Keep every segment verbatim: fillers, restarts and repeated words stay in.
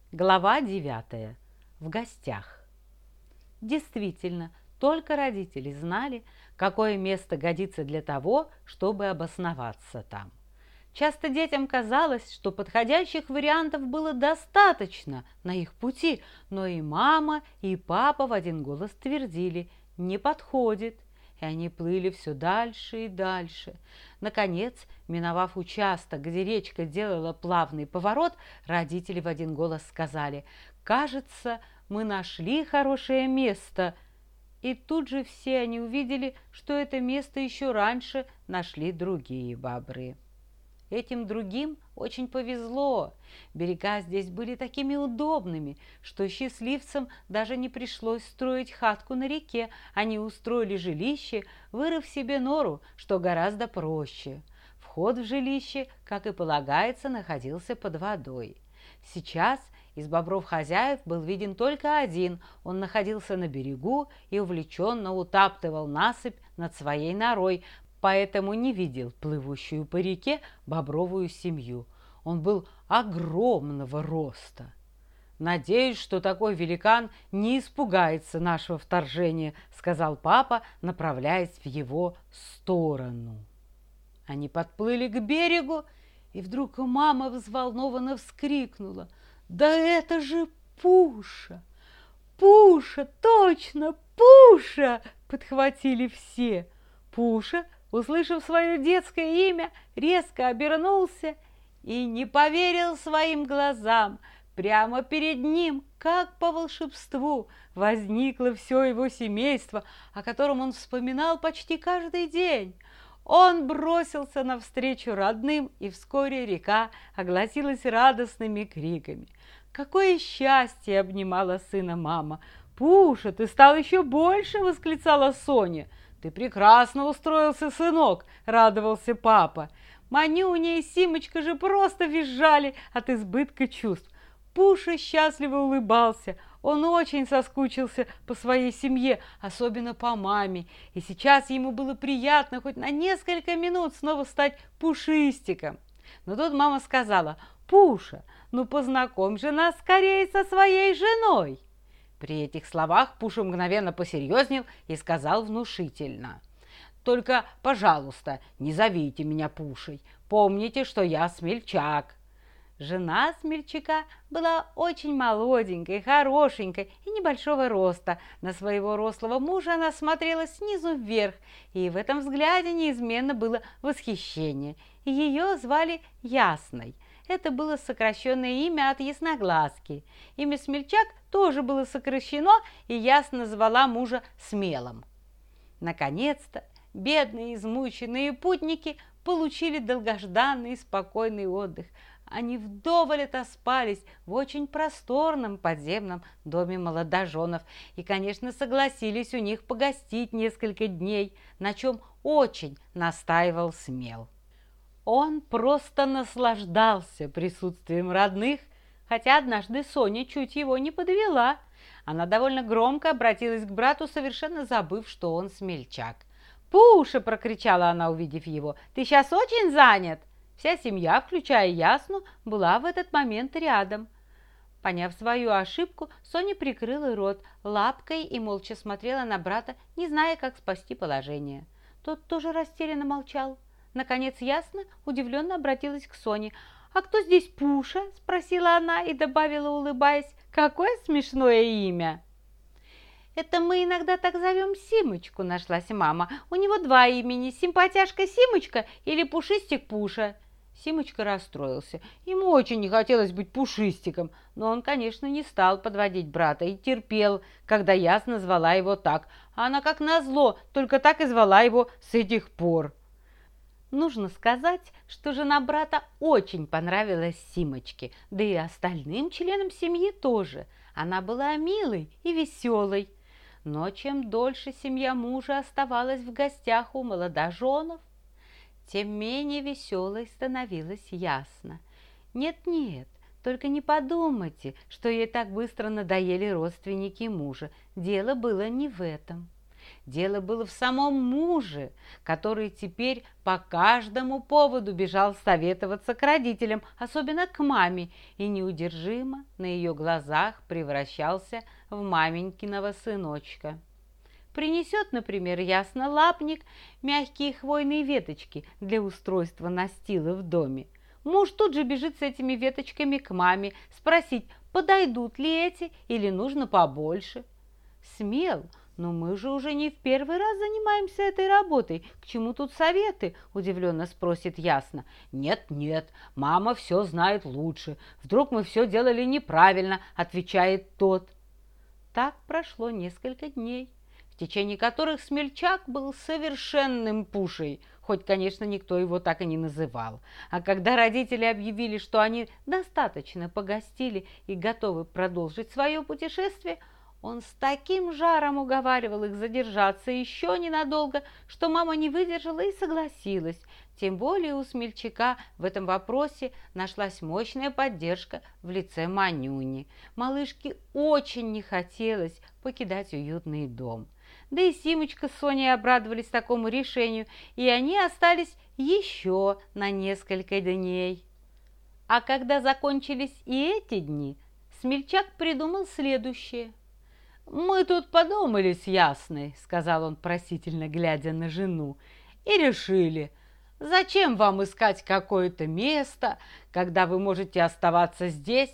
Глава девятая. В гостях. Действительно, только родители знали, какое место годится для того, чтобы обосноваться там. Часто детям казалось, что подходящих вариантов было достаточно на их пути, но и мама, и папа в один голос твердили «не подходит», и они плыли все дальше и дальше. Наконец, миновав участок, где речка делала плавный поворот, родители в один голос сказали «кажется, мы нашли хорошее место». И тут же все они увидели, что это место еще раньше нашли другие бобры. Этим другим очень повезло. Берега здесь были такими удобными, что счастливцам даже не пришлось строить хатку на реке. Они устроили жилище, вырыв себе нору, что гораздо проще. Вход в жилище, как и полагается, находился под водой. Сейчас из бобров хозяев был виден только один. Он находился на берегу и увлеченно утаптывал насыпь над своей норой, поэтому не видел плывущую по реке бобровую семью. Он был огромного роста. «Надеюсь, что такой великан не испугается нашего вторжения», — сказал папа, направляясь в его сторону. Они подплыли к берегу, и вдруг мама взволнованно вскрикнула: «Да это же Пуша! Пуша, точно, Пуша!» — подхватили все. Пуша, услышав свое детское имя, резко обернулся и не поверил своим глазам. Прямо перед ним, как по волшебству, возникло все его семейство, о котором он вспоминал почти каждый день. Он бросился навстречу родным, и вскоре река огласилась радостными криками. Какое счастье обнимала сына мама! «Пуша, ты стал еще больше!» — восклицала Соня. «Ты прекрасно устроился, сынок!» — радовался папа. Манюня и Симочка же просто визжали от избытка чувств. Пуша счастливо улыбался. Он очень соскучился по своей семье, особенно по маме. И сейчас ему было приятно хоть на несколько минут снова стать пушистиком. Но тут мама сказала: «Пуша, ну познакомь же нас скорее со своей женой!» При этих словах Пуша мгновенно посерьезнел и сказал внушительно: «Только, пожалуйста, не зовите меня Пушей. Помните, что я смельчак». Жена смельчака была очень молоденькой, хорошенькой и небольшого роста. На своего рослого мужа она смотрела снизу вверх, и в этом взгляде неизменно было восхищение. Ее звали Ясной. Это было сокращенное имя от Ясноглазки. Имя Смельчак тоже было сокращено, и Ясно звала мужа Смелым. Наконец-то бедные измученные путники получили долгожданный и спокойный отдых. Они вдоволь отоспались в очень просторном подземном доме молодоженов и, конечно, согласились у них погостить несколько дней, на чем очень настаивал Смел. Он просто наслаждался присутствием родных, хотя однажды Соня чуть его не подвела. Она довольно громко обратилась к брату, совершенно забыв, что он смельчак. «Пуша!» – прокричала она, увидев его. «Ты сейчас очень занят?» Вся семья, включая Ясну, была в этот момент рядом. Поняв свою ошибку, Соня прикрыла рот лапкой и молча смотрела на брата, не зная, как спасти положение. Тот тоже растерянно молчал. Наконец Ясна удивленно обратилась к Соне. «А кто здесь Пуша?» – спросила она и добавила, улыбаясь: «Какое смешное имя!» «Это мы иногда так зовем Симочку», – нашлась мама. «У него два имени – симпатяшка Симочка или пушистик Пуша». Симочка расстроился. Ему очень не хотелось быть пушистиком, но он, конечно, не стал подводить брата и терпел, когда Ясна звала его так, а она, как назло, только так и звала его с этих пор. Нужно сказать, что жена брата очень понравилась Симочке, да и остальным членам семьи тоже. Она была милой и веселой. Но чем дольше семья мужа оставалась в гостях у молодоженов, тем менее веселой становилась Ясна. Нет-нет, только не подумайте, что ей так быстро надоели родственники мужа. Дело было не в этом. Дело было в самом муже, который теперь по каждому поводу бежал советоваться к родителям, особенно к маме, и неудержимо на ее глазах превращался в маменькиного сыночка. Принесет, например, яснолапник мягкие хвойные веточки для устройства настила в доме. Муж тут же бежит с этими веточками к маме, спросить, подойдут ли эти или нужно побольше. Смел, но мы же уже не в первый раз занимаемся этой работой. К чему тут советы? Удивленно спросит Ясно. Нет, нет, мама все знает лучше. Вдруг мы все делали неправильно, отвечает тот. Так прошло несколько дней, в течение которых Смельчак был совершенным пушей, хоть, конечно, никто его так и не называл. А когда родители объявили, что они достаточно погостили и готовы продолжить свое путешествие, он с таким жаром уговаривал их задержаться еще ненадолго, что мама не выдержала и согласилась. Тем более у Смельчака в этом вопросе нашлась мощная поддержка в лице Манюни. Малышке очень не хотелось покидать уютный дом. Да и Симочка с Соней обрадовались такому решению, и они остались еще на несколько дней. А когда закончились и эти дни, Смельчак придумал следующее. «Мы тут подумали с Ясной», — сказал он просительно, глядя на жену, — «и решили, зачем вам искать какое-то место, когда вы можете оставаться здесь?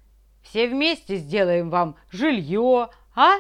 Все вместе сделаем вам жилье, а?»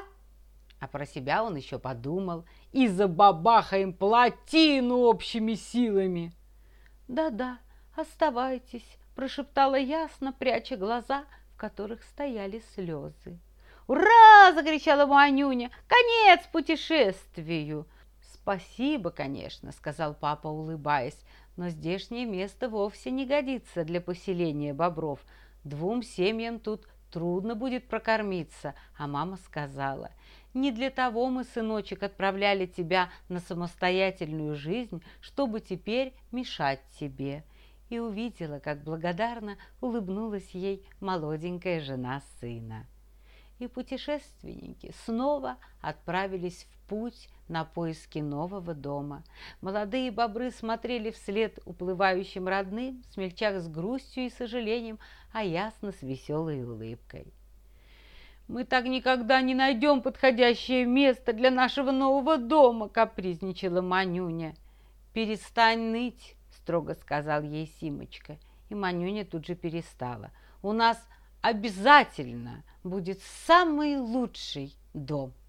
А про себя он еще подумал, и забабахаем плотину общими силами. «Да-да, оставайтесь», — прошептала Ясно, пряча глаза, в которых стояли слезы. «Ура!» – закричала Манюня. «Конец путешествию!» «Спасибо, конечно», – сказал папа, улыбаясь, «но здешнее место вовсе не годится для поселения бобров. Двум семьям тут трудно будет прокормиться». А мама сказала, «Не для того мы, сыночек, отправляли тебя на самостоятельную жизнь, чтобы теперь мешать тебе». И увидела, как благодарно улыбнулась ей молоденькая жена сына. И путешественники снова отправились в путь на поиски нового дома. Молодые бобры смотрели вслед уплывающим родным, Смельчак с грустью и сожалением, а Ясно с веселой улыбкой. «Мы так никогда не найдем подходящее место для нашего нового дома», — капризничала Манюня. «Перестань ныть», — строго сказал ей Симочка, и Манюня тут же перестала. «У нас обязательно будет самый лучший дом».